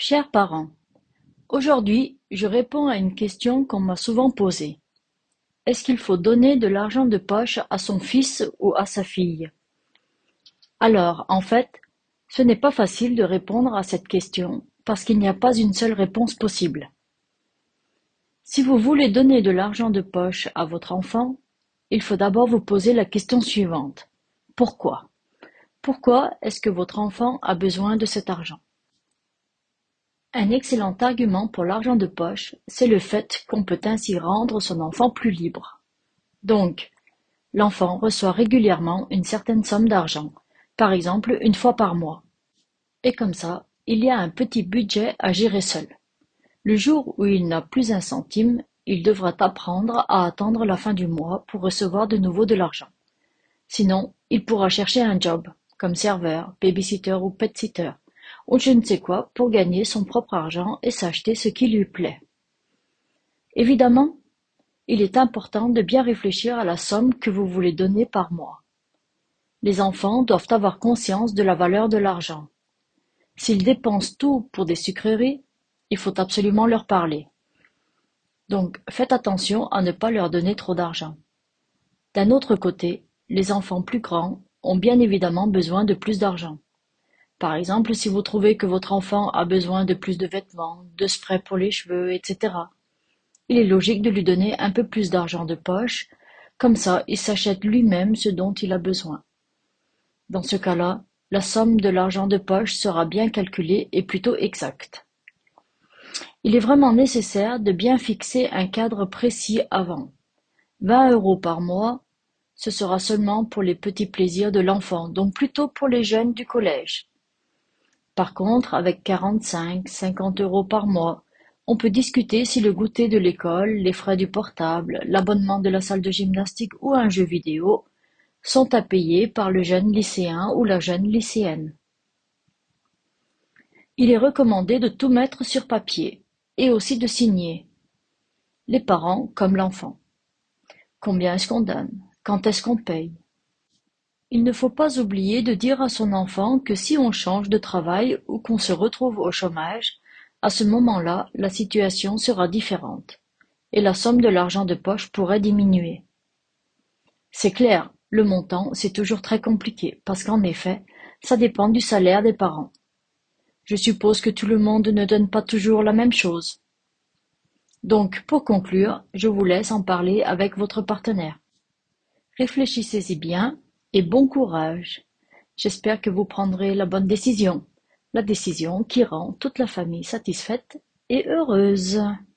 Chers parents, aujourd'hui, je réponds à une question qu'on m'a souvent posée. Est-ce qu'il faut donner de l'argent de poche à son fils ou à sa fille? Alors, en fait, ce n'est pas facile de répondre à cette question parce qu'il n'y a pas une seule réponse possible. Si vous voulez donner de l'argent de poche à votre enfant, il faut d'abord vous poser la question suivante. Pourquoi? Pourquoi est-ce que votre enfant a besoin de cet argent? Un excellent argument pour l'argent de poche, c'est le fait qu'on peut ainsi rendre son enfant plus libre. Donc, l'enfant reçoit régulièrement une certaine somme d'argent, par exemple une fois par mois. Et comme ça, il y a un petit budget à gérer seul. Le jour où il n'a plus un centime, il devra apprendre à attendre la fin du mois pour recevoir de nouveau de l'argent. Sinon, il pourra chercher un job, comme serveur, babysitter ou pet-sitter, ou je ne sais quoi pour gagner son propre argent et s'acheter ce qui lui plaît. Évidemment, il est important de bien réfléchir à la somme que vous voulez donner par mois. Les enfants doivent avoir conscience de la valeur de l'argent. S'ils dépensent tout pour des sucreries, il faut absolument leur parler. Donc, faites attention à ne pas leur donner trop d'argent. D'un autre côté, les enfants plus grands ont bien évidemment besoin de plus d'argent. Par exemple, si vous trouvez que votre enfant a besoin de plus de vêtements, de sprays pour les cheveux, etc., il est logique de lui donner un peu plus d'argent de poche, comme ça il s'achète lui-même ce dont il a besoin. Dans ce cas-là, la somme de l'argent de poche sera bien calculée et plutôt exacte. Il est vraiment nécessaire de bien fixer un cadre précis avant. 20 € par mois, ce sera seulement pour les petits plaisirs de l'enfant, donc plutôt pour les jeunes du collège. Par contre, avec 45, 50 € par mois, on peut discuter si le goûter de l'école, les frais du portable, l'abonnement de la salle de gymnastique ou un jeu vidéo sont à payer par le jeune lycéen ou la jeune lycéenne. Il est recommandé de tout mettre sur papier et aussi de signer. Les parents comme l'enfant. Combien est-ce qu'on donne? Quand est-ce qu'on paye? Il ne faut pas oublier de dire à son enfant que si on change de travail ou qu'on se retrouve au chômage, à ce moment-là, la situation sera différente et la somme de l'argent de poche pourrait diminuer. C'est clair, le montant, c'est toujours très compliqué parce qu'en effet, ça dépend du salaire des parents. Je suppose que tout le monde ne donne pas toujours la même chose. Donc, pour conclure, je vous laisse en parler avec votre partenaire. Réfléchissez-y bien et bon courage. J'espère que vous prendrez la bonne décision, la décision qui rend toute la famille satisfaite et heureuse.